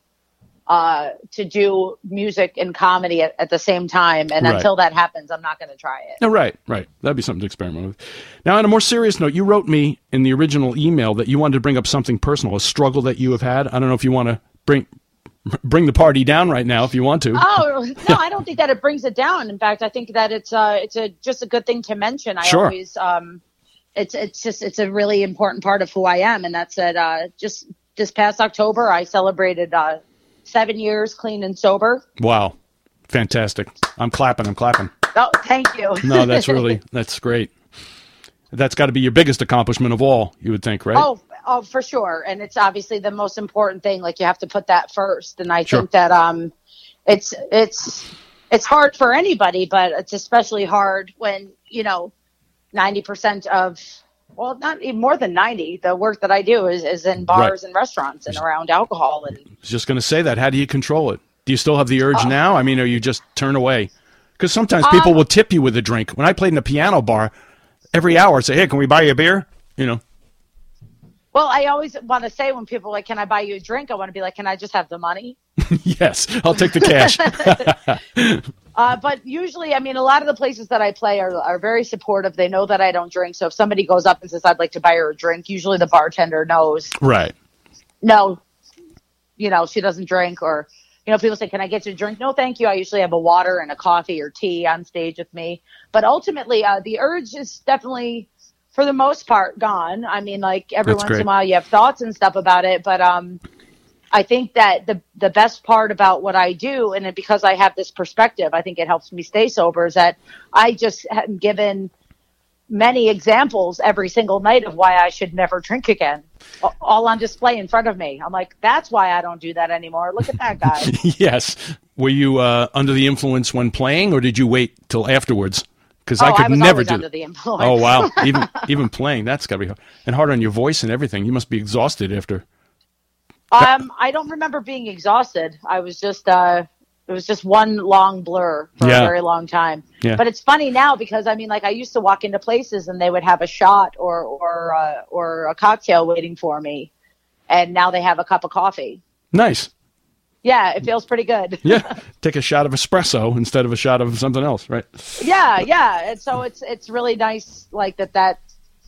[SPEAKER 4] uh, to do music and comedy at, at the same time. And
[SPEAKER 2] Right.
[SPEAKER 4] until that happens, I'm not going to try it.
[SPEAKER 2] No, right, right. That'd be something to experiment with. Now, on a more serious note, you wrote me in the original email that you wanted to bring up something personal, a struggle that you have had. I don't know if you want to bring bring the party down right now if you want to.
[SPEAKER 4] Oh no, I don't think that it brings it down. In fact, I think that it's uh it's a just a good thing to mention. I
[SPEAKER 2] Sure.
[SPEAKER 4] always um it's it's just it's a really important part of who I am, and that's that uh just this past October I celebrated uh seven years clean and sober.
[SPEAKER 2] Wow. Fantastic. I'm clapping, I'm clapping.
[SPEAKER 4] Oh, thank you.
[SPEAKER 2] No, that's really, that's great. That's got to be your biggest accomplishment of all, you would think, right?
[SPEAKER 4] Oh, oh, for sure. And it's obviously the most important thing. Like you have to put that first. And I
[SPEAKER 2] Sure.
[SPEAKER 4] think that um, it's it's it's hard for anybody, but it's especially hard when you know ninety percent of well, not even more than ninety. The work that I do is is in bars
[SPEAKER 2] Right.
[SPEAKER 4] and restaurants and around alcohol. And
[SPEAKER 2] I was just going to say that. How do you control it? Do you still have the urge now? I mean, or you just turn away? Because sometimes people
[SPEAKER 4] Um,
[SPEAKER 2] will tip you with a drink. When I played in a piano bar, every hour I'd say, hey, can we buy you a beer? You know.
[SPEAKER 4] well, I always want to say when people are like, "Can I buy you a drink?" I want to be like, "Can I just have the money?"
[SPEAKER 2] Yes, I'll take the cash.
[SPEAKER 4] Uh, but usually, I mean, a lot of the places that I play are, are very supportive. They know that I don't drink. So if somebody goes up and says, I'd like to buy her a drink, usually the bartender knows,
[SPEAKER 2] Right.
[SPEAKER 4] no, you know, she doesn't drink. Or, you know, people say, can I get you a drink? No, thank you. I usually have a water and a coffee or tea on stage with me. But ultimately, uh, the urge is definitely, for the most part, gone. I mean, like every
[SPEAKER 2] That's
[SPEAKER 4] once
[SPEAKER 2] great.
[SPEAKER 4] in a while you have thoughts and stuff about it. But um, I think that the the best part about what I do, and it, because I have this perspective, I think it helps me stay sober, is that I just am given many examples every single night of why I should never drink again, a- all on display in front of me. I'm like, that's why I don't do that anymore. Look at that guy.
[SPEAKER 2] Yes. Were you uh, under the influence when playing, or did you wait till afterwards? Because I
[SPEAKER 4] Oh,
[SPEAKER 2] could
[SPEAKER 4] I was
[SPEAKER 2] never
[SPEAKER 4] always
[SPEAKER 2] do
[SPEAKER 4] under
[SPEAKER 2] that.
[SPEAKER 4] the influence.
[SPEAKER 2] Oh, wow. Even even playing, that's got to be hard. And hard on your voice and everything. You must be exhausted after.
[SPEAKER 4] Um, I don't remember being exhausted. I was just, uh, it was just one long blur for
[SPEAKER 2] Yeah.
[SPEAKER 4] a very long time.
[SPEAKER 2] Yeah.
[SPEAKER 4] But it's funny now because I mean, like I used to walk into places and they would have a shot or or uh, or a cocktail waiting for me, and now they have a cup of coffee.
[SPEAKER 2] Nice.
[SPEAKER 4] Yeah, it feels pretty good.
[SPEAKER 2] Yeah. Take a shot of espresso instead of a shot of something else, right?
[SPEAKER 4] yeah, yeah. And so it's it's really nice, like that. That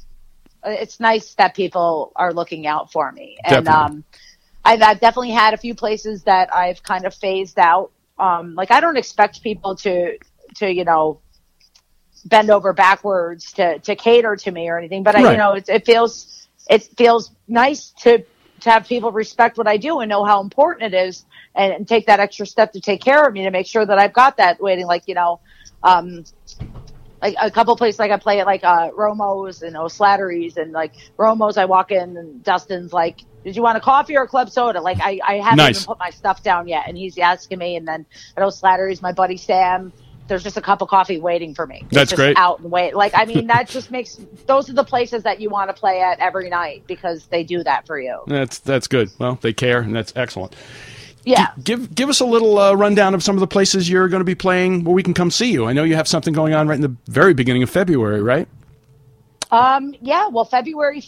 [SPEAKER 4] it's nice that people are looking out for me, and
[SPEAKER 2] Definitely.
[SPEAKER 4] um, I've, I've definitely had a few places that I've kind of phased out. Um, like I don't expect people to to you know bend over backwards to to cater to me or anything, but I,
[SPEAKER 2] Right.
[SPEAKER 4] you know it, it feels it feels nice to to have people respect what I do and know how important it is, and, and take that extra step to take care of me to make sure that I've got that waiting. Like you know, um, like a couple places like I play at like uh, Romo's and O'Slattery's, and like Romo's I walk in and Dustin's like, did you want a coffee or a club soda? Like I, I haven't
[SPEAKER 2] Nice.
[SPEAKER 4] even put my stuff down yet, and he's asking me. And then at O'Slattery's, my buddy Sam, there's just a cup of coffee waiting for me. It's
[SPEAKER 2] That's
[SPEAKER 4] just
[SPEAKER 2] great.
[SPEAKER 4] Out and wait. Like I mean, that just makes those are the places that you want to play at every night because they do that for you.
[SPEAKER 2] That's that's good. Well, they care, and that's excellent.
[SPEAKER 4] Yeah.
[SPEAKER 2] Give give us a little uh, rundown of some of the places you're going to be playing where we can come see you. I know you have something going on right in the very beginning of February, right?
[SPEAKER 4] Um. Yeah. Well, February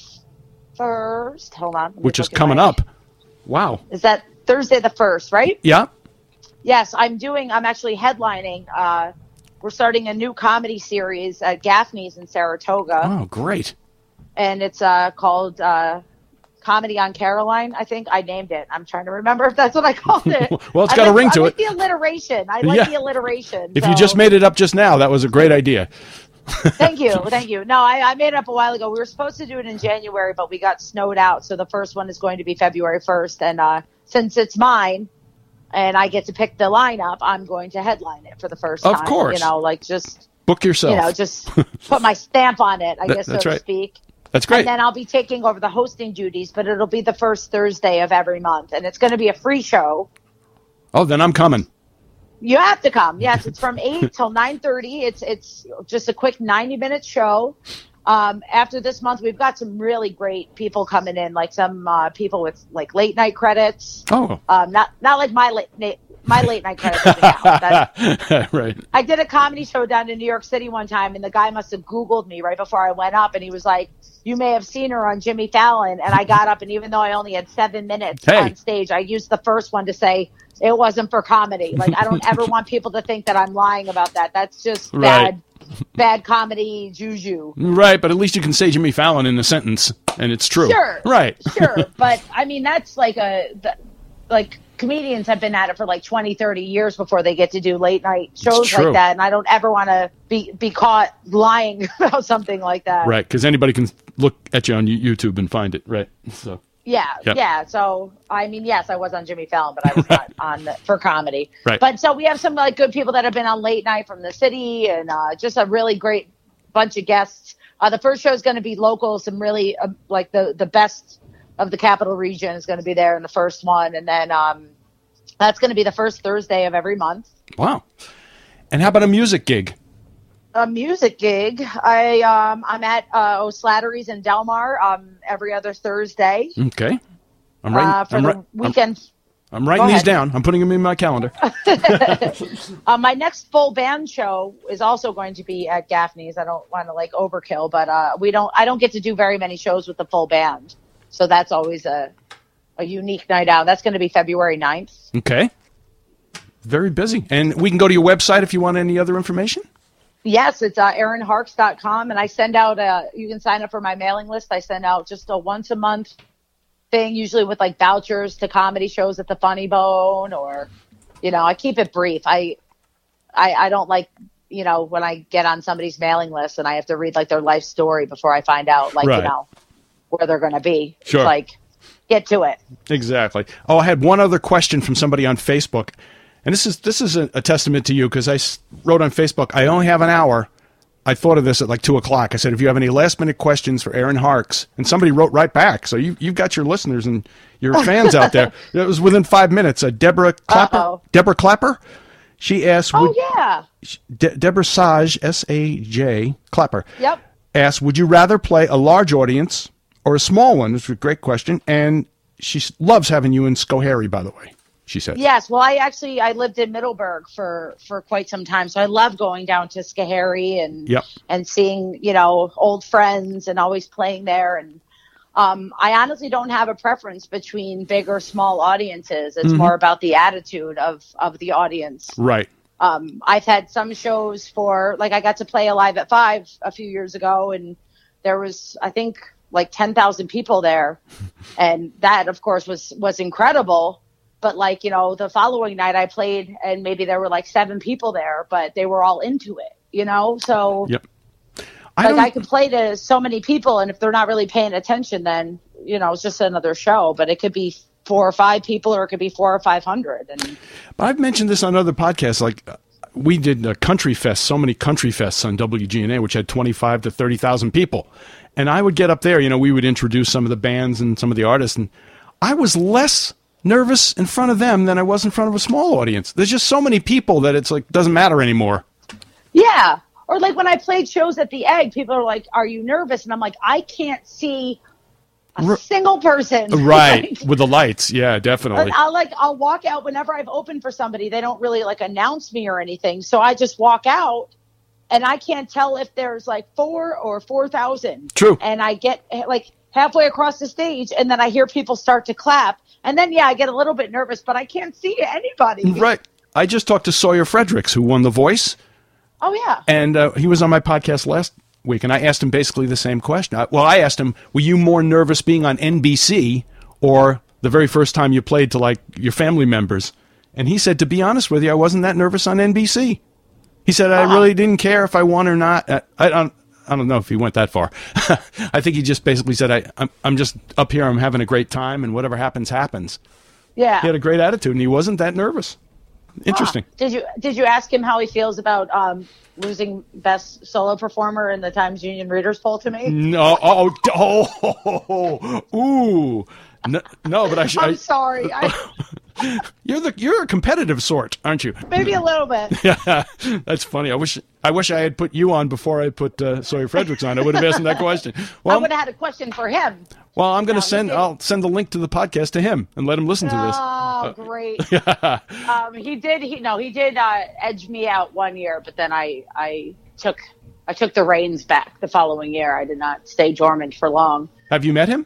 [SPEAKER 4] first. Hold on. let me
[SPEAKER 2] Which is
[SPEAKER 4] look at
[SPEAKER 2] coming
[SPEAKER 4] my-
[SPEAKER 2] up. Wow.
[SPEAKER 4] Is that Thursday the first? Right.
[SPEAKER 2] Yeah.
[SPEAKER 4] Yes, I'm doing. I'm actually headlining. Uh, we're starting a new comedy series at Gaffney's in Saratoga,
[SPEAKER 2] Oh, great.
[SPEAKER 4] and it's uh, called uh, Comedy on Caroline. I think I named it. I'm trying to remember if that's what I called it.
[SPEAKER 2] Well, it's
[SPEAKER 4] I
[SPEAKER 2] got a
[SPEAKER 4] like-
[SPEAKER 2] ring to
[SPEAKER 4] I like
[SPEAKER 2] it.
[SPEAKER 4] the alliteration. I like
[SPEAKER 2] Yeah.
[SPEAKER 4] the alliteration.
[SPEAKER 2] If you
[SPEAKER 4] so-
[SPEAKER 2] just made it up just now, that was a great idea.
[SPEAKER 4] Thank you, thank you. No, I, I made it up a while ago. We were supposed to do it in January, but we got snowed out. So the first one is going to be February first, and uh, since it's mine, and I get to pick the lineup, I'm going to headline it for the first
[SPEAKER 2] Of
[SPEAKER 4] time.
[SPEAKER 2] course.
[SPEAKER 4] You know, like just
[SPEAKER 2] Book yourself.
[SPEAKER 4] you know, just put my stamp on it, I
[SPEAKER 2] That-
[SPEAKER 4] guess, so
[SPEAKER 2] that's
[SPEAKER 4] to
[SPEAKER 2] right.
[SPEAKER 4] speak.
[SPEAKER 2] That's great.
[SPEAKER 4] And then I'll be taking over the hosting duties, but it'll be the first Thursday of every month, and it's going to be a free show.
[SPEAKER 2] Oh, then I'm coming.
[SPEAKER 4] You have to come. Yes, it's from eight till nine thirty. It's it's just a quick ninety minute show. Um, after this month, we've got some really great people coming in, like some uh, people with like late night credits.
[SPEAKER 2] Oh.
[SPEAKER 4] Um, not not like my late na- my late night credits. doesn't count. That's-
[SPEAKER 2] Right.
[SPEAKER 4] I did a comedy show down in New York City one time, and the guy must have Googled me right before I went up, and he was like, you may have seen her on Jimmy Fallon. And I got up, and even though I only had seven minutes
[SPEAKER 2] Hey.
[SPEAKER 4] on stage, I used the first one to say it wasn't for comedy. Like, I don't ever want people to think that I'm lying about that. That's just
[SPEAKER 2] Right.
[SPEAKER 4] bad, bad comedy juju.
[SPEAKER 2] Right, but at least you can say Jimmy Fallon in a sentence, and it's true.
[SPEAKER 4] Sure.
[SPEAKER 2] Right.
[SPEAKER 4] Sure. But, I mean, that's like a, the, like, comedians have been at it for like twenty, thirty years before they get to do late night shows
[SPEAKER 2] true.
[SPEAKER 4] like that. And I don't ever want to be, be caught lying about something like that.
[SPEAKER 2] Right, because anybody can look at you on You- YouTube and find it. Right. So.
[SPEAKER 4] Yeah,
[SPEAKER 2] Yep.
[SPEAKER 4] yeah. So, I mean, yes, I was on Jimmy Fallon, but I was not on the, for comedy.
[SPEAKER 2] Right.
[SPEAKER 4] But so we have some like good people that have been on late night from the city, and uh, just a really great bunch of guests. Uh, the first show is going to be local. Some really uh, like the the best of the capital region is going to be there in the first one, and then um, that's going to be the first Thursday of every month.
[SPEAKER 2] Wow. And how about a music gig?
[SPEAKER 4] A music gig. I um, I'm at uh, O'Slattery's in Delmar um, every other Thursday
[SPEAKER 2] Okay. I'm writing,
[SPEAKER 4] uh, for
[SPEAKER 2] I'm,
[SPEAKER 4] the
[SPEAKER 2] ri- I'm-
[SPEAKER 4] weekend.
[SPEAKER 2] I'm writing
[SPEAKER 4] Go
[SPEAKER 2] these
[SPEAKER 4] ahead.
[SPEAKER 2] down. I'm putting them in my calendar.
[SPEAKER 4] Uh, my next full band show is also going to be at Gaffney's. I don't want to like overkill, but uh, we don't. I don't get to do very many shows with the full band, so that's always a a unique night out. That's going to be February ninth.
[SPEAKER 2] Okay. Very busy. And we can go to your website if you want any other information.
[SPEAKER 4] Yes, it's uh, aaron harks dot com, and I send out. A, you can sign up for my mailing list. I send out just a once a month thing, usually with like vouchers to comedy shows at the Funny Bone, or you know, I keep it brief. I I, I don't like. You know, when I get on somebody's mailing list and I have to read like their life story before I find out, like,
[SPEAKER 2] Right.
[SPEAKER 4] you know, where they're going to be.
[SPEAKER 2] Sure.
[SPEAKER 4] It's like, get to it.
[SPEAKER 2] Exactly. Oh, I had one other question from somebody on Facebook. And this is this is a, a testament to you because I s- wrote on Facebook, I only have an hour. I thought of this at like two o'clock. I said, if you have any last minute questions for Aaron Harks, and somebody wrote right back. So you, you've got your listeners and your fans out there. It was within five minutes. Uh, Deborah Clapper.
[SPEAKER 4] Uh-oh.
[SPEAKER 2] Deborah Clapper. She asked,
[SPEAKER 4] Oh,
[SPEAKER 2] would,
[SPEAKER 4] yeah.
[SPEAKER 2] De- Deborah Saj, S A J, Clapper,
[SPEAKER 4] Yep.
[SPEAKER 2] asked, would you rather play a large audience or a small one? This is a great question. And she s- loves having you in Schoharie, by the way. she said.
[SPEAKER 4] Yes. Well, I actually, I lived in Middleburg for, for quite some time. So I love going down to Schoharie and,
[SPEAKER 2] Yep.
[SPEAKER 4] and seeing, you know, old friends and always playing there. And um, I honestly don't have a preference between big or small audiences. It's
[SPEAKER 2] Mm-hmm.
[SPEAKER 4] more about the attitude of, of the audience.
[SPEAKER 2] Right.
[SPEAKER 4] Um, I've had some shows for, like I got to play Alive at Five a few years ago, and there was, I think, like ten thousand people there. And that, of course, was, was incredible. But like, you know, the following night I played and maybe there were like seven people there, but they were all into it, you know? So
[SPEAKER 2] Yep. I
[SPEAKER 4] like
[SPEAKER 2] don't,
[SPEAKER 4] I could play to so many people, and if they're not really paying attention, then, you know, it's just another show. But it could be four or five people, or it could be four or five hundred. And
[SPEAKER 2] but I've mentioned this on other podcasts. Like uh, we did a country fest, so many country fests on W G N A, which had twenty-five to thirty thousand people. And I would get up there, you know, we would introduce some of the bands and some of the artists. And I was less nervous in front of them than I was in front of a small audience. There's just so many people that it's like, doesn't matter anymore.
[SPEAKER 4] yeah. Or like when I played shows at the Egg, people are like, "Are you nervous?" And I'm like, I can't see a
[SPEAKER 2] R-
[SPEAKER 4] single person.
[SPEAKER 2] Right.
[SPEAKER 4] Like,
[SPEAKER 2] With the lights. Yeah, definitely.
[SPEAKER 4] I'll like I'll walk out whenever I've opened for somebody. They don't really like announce me or anything, so I just walk out, and I can't tell if there's like four or four thousand.
[SPEAKER 2] True.
[SPEAKER 4] And I get like halfway across the stage, and then I hear people start to clap, and then yeah, I get a little bit nervous, but I can't see anybody.
[SPEAKER 2] Right. I just talked to Sawyer Fredericks, who won The Voice.
[SPEAKER 4] Oh yeah.
[SPEAKER 2] And uh, he was on my podcast last week, and I asked him basically the same question. I, well, I asked him, were you more nervous being on N B C or the very first time you played to, like, your family members? And he said, to be honest with you, I wasn't that nervous on N B C. He said, I
[SPEAKER 4] Uh-huh.
[SPEAKER 2] really didn't care if I won or not. I, I don't I don't know if he went that far. I think he just basically said, I, I'm, I'm just up here, I'm having a great time, and whatever happens, happens.
[SPEAKER 4] Yeah.
[SPEAKER 2] He had a great attitude, and he wasn't that nervous. Interesting.
[SPEAKER 4] Did you did you ask him how he feels about um, losing best solo performer in the Times Union Readers poll to me?
[SPEAKER 2] No, oh, oh, oh, ooh, no, no, but I should.
[SPEAKER 4] I'm sorry. I,
[SPEAKER 2] You're the you're a competitive sort, aren't you?
[SPEAKER 4] maybe a little bit.
[SPEAKER 2] Yeah, that's funny. I wish I wish I had put you on before I put uh, Sawyer Fredericks on. I would have asked him that question.
[SPEAKER 4] I
[SPEAKER 2] Well,
[SPEAKER 4] would have had a question for him.
[SPEAKER 2] well, I'm going to
[SPEAKER 4] No,
[SPEAKER 2] send.
[SPEAKER 4] he did.
[SPEAKER 2] I'll send the link to the podcast to him and let him listen to this.
[SPEAKER 4] Oh, great. um, he did. He no, he did uh, edge me out one year, but then I I took I took the reins back the following year. I did not stay dormant for long.
[SPEAKER 2] Have you met him?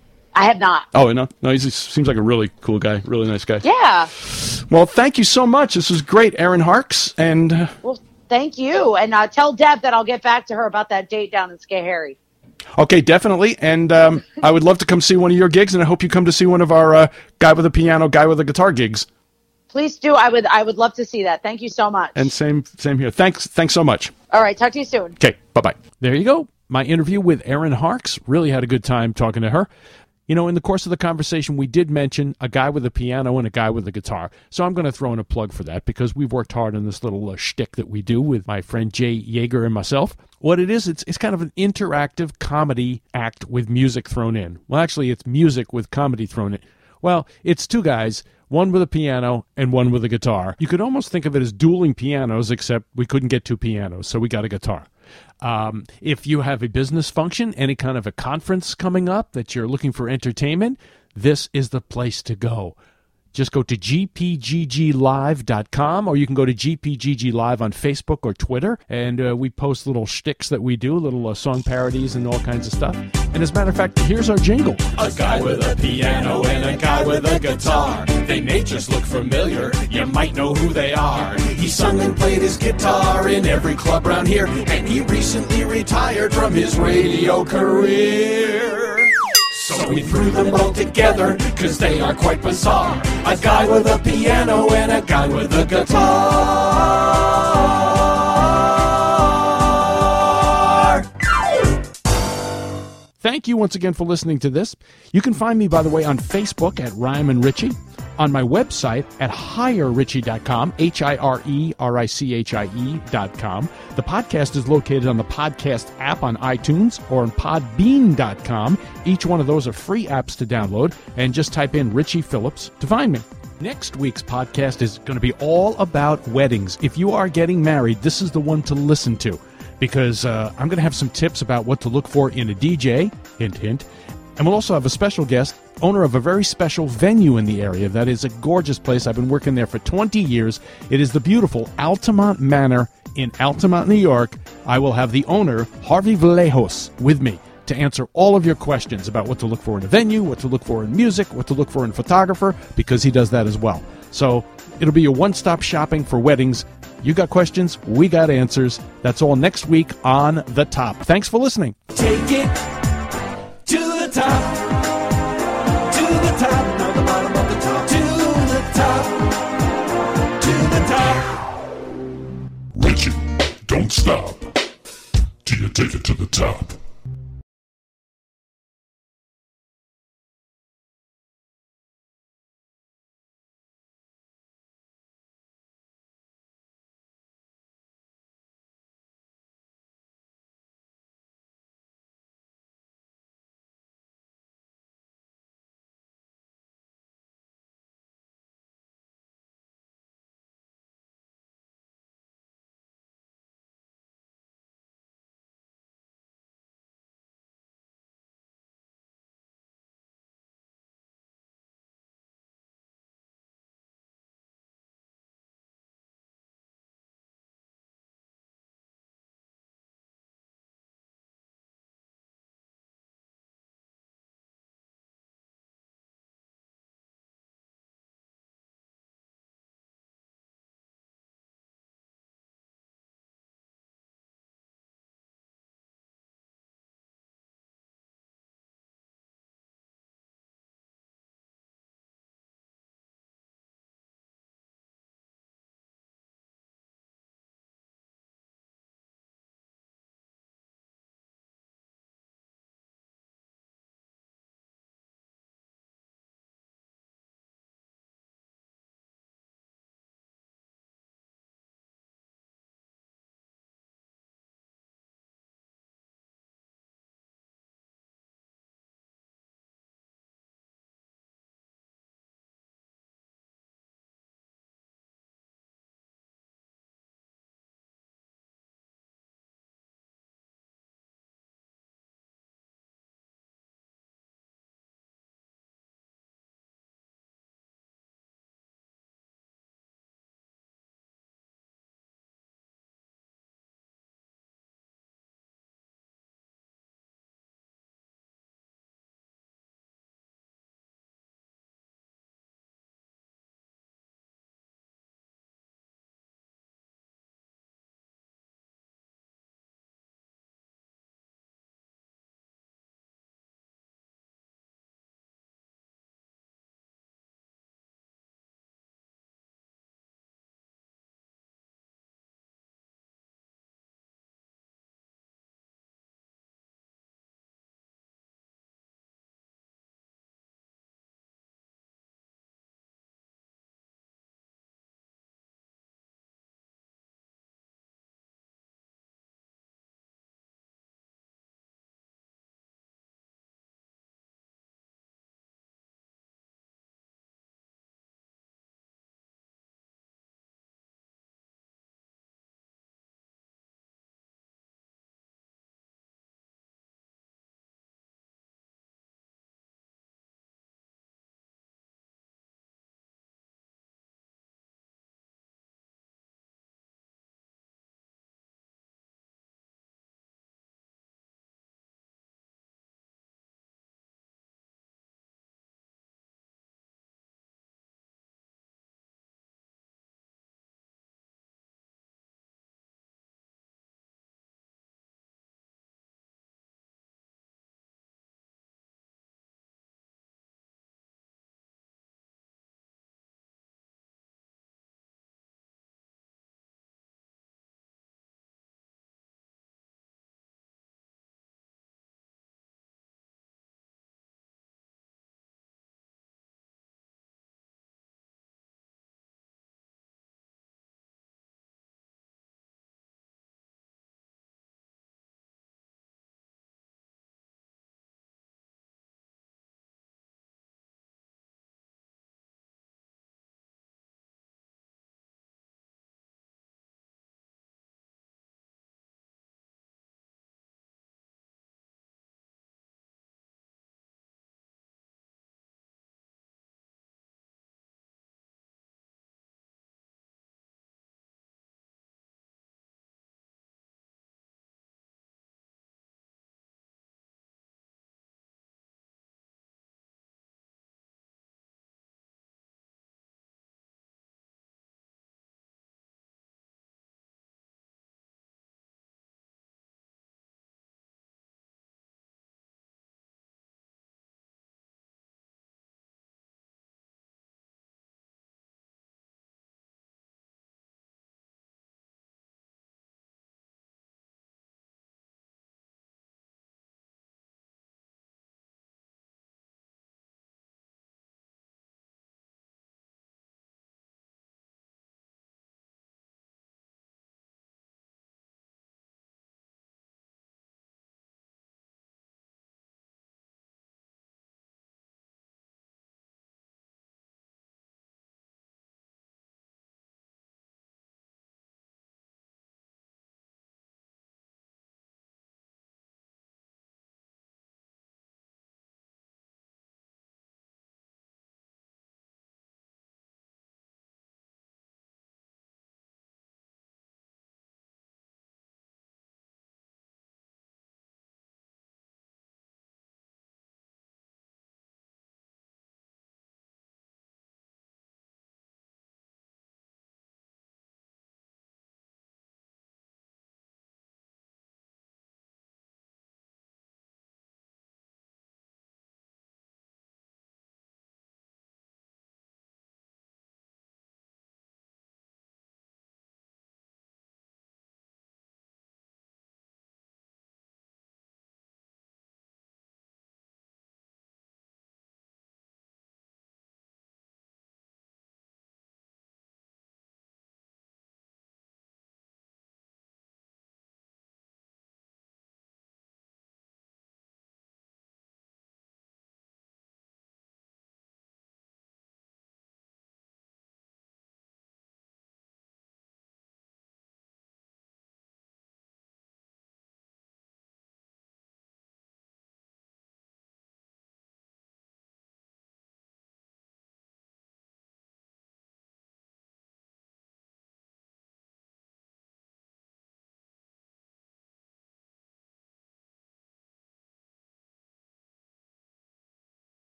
[SPEAKER 4] I have not.
[SPEAKER 2] Oh no, no, he seems like a really cool guy, really nice guy.
[SPEAKER 4] Yeah.
[SPEAKER 2] Well, thank you so much. This was great, Aaron Harks, and uh,
[SPEAKER 4] Well, thank you, and uh, tell Deb that I'll get back to her about that date down in Schoharie.
[SPEAKER 2] okay, definitely. And um, I would love to come see one of your gigs, and I hope you come to see one of our uh, guy with a piano, guy with a guitar gigs.
[SPEAKER 4] Please do. I would. I would love to see that. Thank you so much.
[SPEAKER 2] And same, same here. Thanks, thanks so much.
[SPEAKER 4] All right. Talk to you soon.
[SPEAKER 2] Okay, bye bye. There you go. My interview with Aaron Harks. Really had a good time talking to her. You know, in the course of the conversation, we did mention a guy with a piano and a guy with a guitar. So I'm going to throw in a plug for that because we've worked hard on this little uh, shtick that we do with my friend Jay Yeager and myself. What it is, it's it's kind of an interactive comedy act with music thrown in. Well, actually, it's music with comedy thrown in. Well, it's two guys, one with a piano and one with a guitar. You could almost think of it as dueling pianos, except we couldn't get two pianos, so we got a guitar. Um, if you have a business function, any kind of a conference coming up that you're looking for entertainment, this is the place to go. Just go to g p g g live dot com, or you can go to G P G G Live on Facebook or Twitter, and uh, we post little shticks that we do, little uh, song parodies and all kinds of stuff. And as a matter of fact, here's our jingle.
[SPEAKER 1] A guy with a piano and a guy with a guitar. They may just look familiar, you might know who they are. He sung and played his guitar in every club around here, and he recently retired from his radio career. So we threw them all together, cause they are quite bizarre. A guy with a piano and a guy with a guitar.
[SPEAKER 2] Thank you once again for listening to this. You can find me, by the way, on Facebook at Ryman Ritchie, on my website at hire richie dot com, H I R E R I C H I E dot com. The podcast is located on the podcast app on iTunes or on podbean dot com. Each one of those are free apps to download, and just type in Richie Phillips to find me. Next week's podcast is going to be all about weddings. If you are getting married, this is the one to listen to, because uh, I'm going to have some tips about what to look for in a D J, hint, hint, and we'll also have a special guest owner of a very special venue in the area that is a gorgeous place. I've been working there for twenty years. It is the beautiful Altamont Manor in Altamont, New York. I will have the owner, Harvey Vallejos, with me to answer all of your questions about what to look for in a venue, what to look for in music, what to look for in a photographer, because he does that as well. So it'll be a one-stop shopping for weddings. You got questions, we got answers. That's all next week on The Top. Thanks for listening.
[SPEAKER 1] Take it to the top, to the top, now the bottom of the top, to the top, to the top.
[SPEAKER 7] Richie, don't stop till you take it to the top.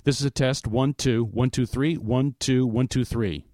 [SPEAKER 2] This is a test. One, two, one, two, three, one, two, one, two, three.